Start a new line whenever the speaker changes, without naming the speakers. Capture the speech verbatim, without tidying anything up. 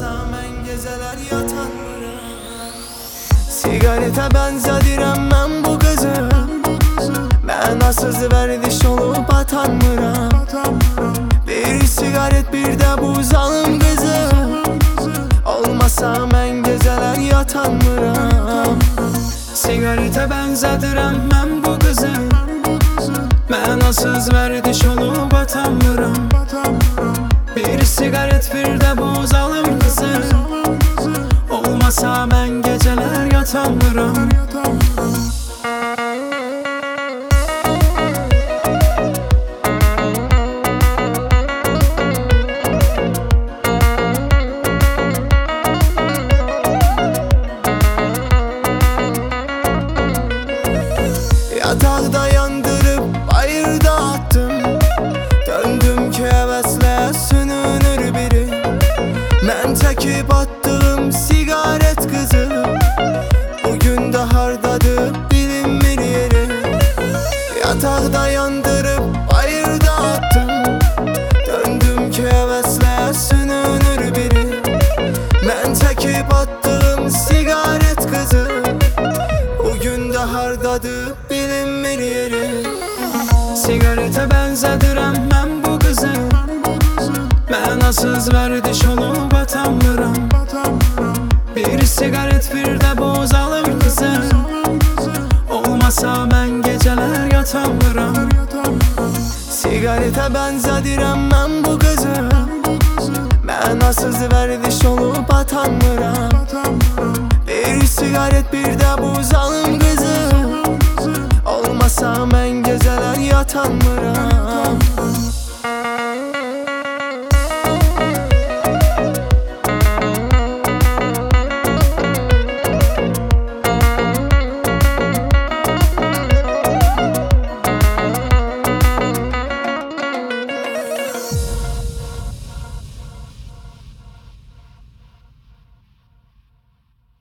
Olmasam ben geceler yatanmıram. Sigarete benzedirem ben bu kızı. Mənasız verdiş olup atanmıram. Bir sigaret bir de bu zalım kızı. Olmasam ben geceler yatanmıram. Sigarete benzedirem ben bu kızı. Mənasız verdiş olup atanmıram. Bir sigaret bir de bu zalım kızı. Olmasa ben geceler yatanmıram. Yatağda yandırıp bayırda attım. Döndüm ki hevesle sününür biri. Mən çekip attığım sigaret kızı. Bugün de hardadı bilinmir yeri. Yatağda yandırıp bayırda attım. Döndüm ki hevesle sününür biri. Mən çekip attığım sigaret kızı. Bugün de hardadı bilinmir yeri. Sigarete benzedirem ben bu kızı. Mənasız verdiş olup atanmıram. Bir sigaret bir de bu zalım kızı. Olmasa ben geceler yatanmıram. Sigarete benzedirem ben bu kızı. Mənasız verdiş olup atanmıram. Bir sigaret bir de bu zalım kızı. Olmasa ben geceler yatanmıram.